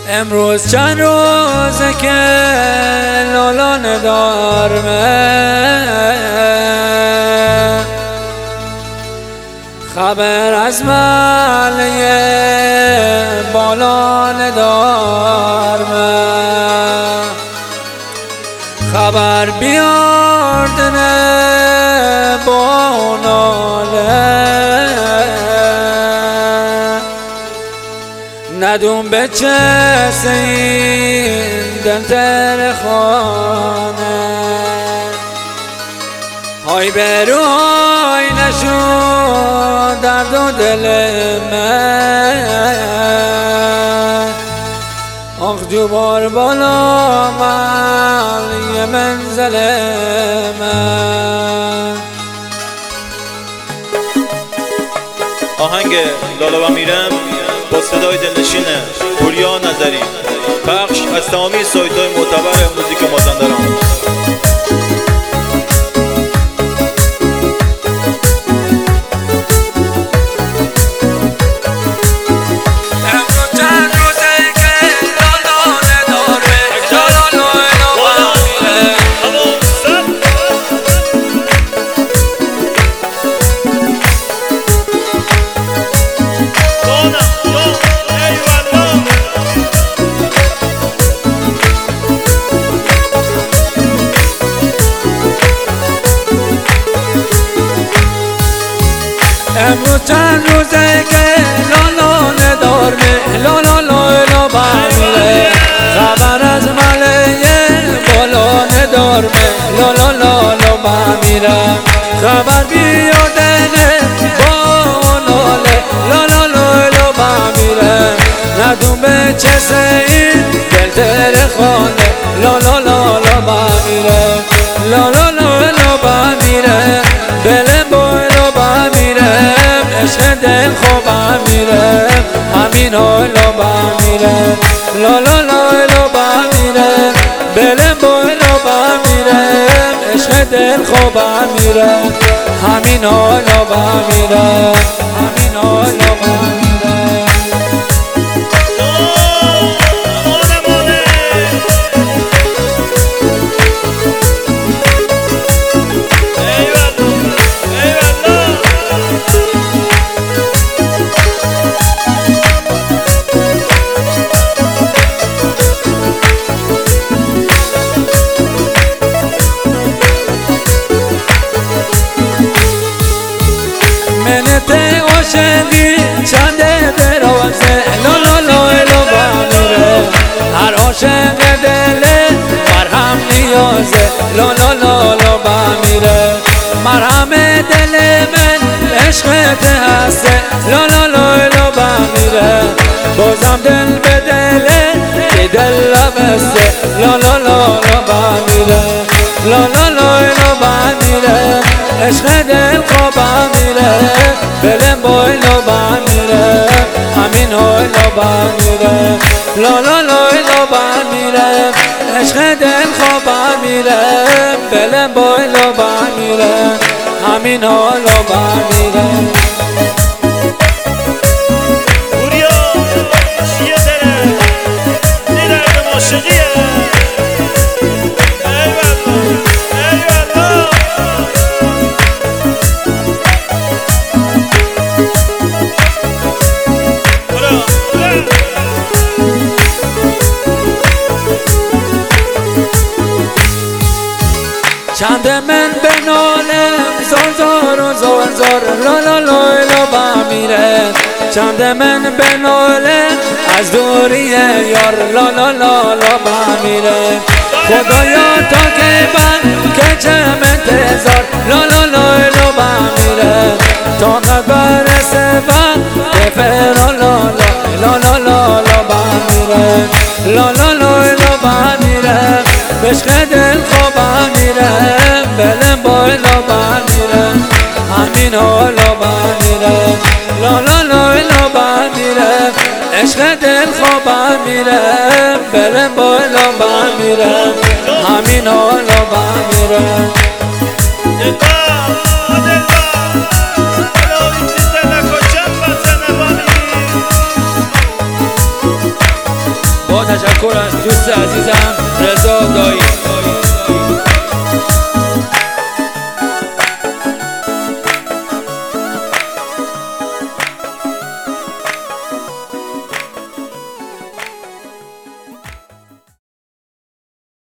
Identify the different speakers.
Speaker 1: امروز چند روزه که لالا ندارمه، خبر از ملیه بالا ندارمه، خبر بیاردنه با ناله، ندون به چه سین دل خانه، های بروی نشود درد و دل من، آخ جوبار بالا من یه منزل من.
Speaker 2: آهنگ لالا و میرم با صدای دلنشین پوریا نظری، پخش از تمامی سایت‌های معتبر موزیک مازندران.
Speaker 1: امروز چند روزه که لالا ندارمه، لالا لالا بمیره، خبر از ملیه بالا ندارمه، لالا لالا بمیره، خبر بیادنه با ناله، لالا لالا بمیره، ندون به چه سین دل خانه، لالا لالا بمیره، لالا لالا بمیره، بلم بالا بمیره، عشق دل خوبم میره، همین حالا بمیره، لالا لالا بمیره، بلم بالا بمیره، عشق دل خوبم میره، همین حالا بمیره، همین حالا بمیره. عاشقی چنده درازه، لالا لالا بمیره، هر عاشق دله مرهم نیازه، لالا لالا بمیره، مرهم دل من عشقت هسته، لالا لالا بمیره، بازم دل به دله که دل بسته، لالا لالا بمیره، لالا لالا بمیره، عشق دل خوابم میره، بلم بایلا بمیره، همین حالا بمیره، لالا لالا بمیره، عشق دل خوابم میره، بلم بایلا بمیره، همین حالا بمیره.
Speaker 2: پوریا چیه داره؟ این درد عاشقیه.
Speaker 1: چند من به نالم زار زار و زار زار، لالا لالا بمیره، چند من به نالم از دوری یار، لالا لالا بمیره، خدایا تا که من که چم انتظار، لالا لالا بمیره، تا قبر سفر بفران لالا لالا لالا بمیره، لالا لالا بمیره، عشق دل خوابم میره، بلم بالا بمیره، همین حالا بمیره، لالا لالا بمیره، عشق دل خوابم میره، بلم بالا بمیره، همین حالا بمیره. دوست عزیزم رضا دایی.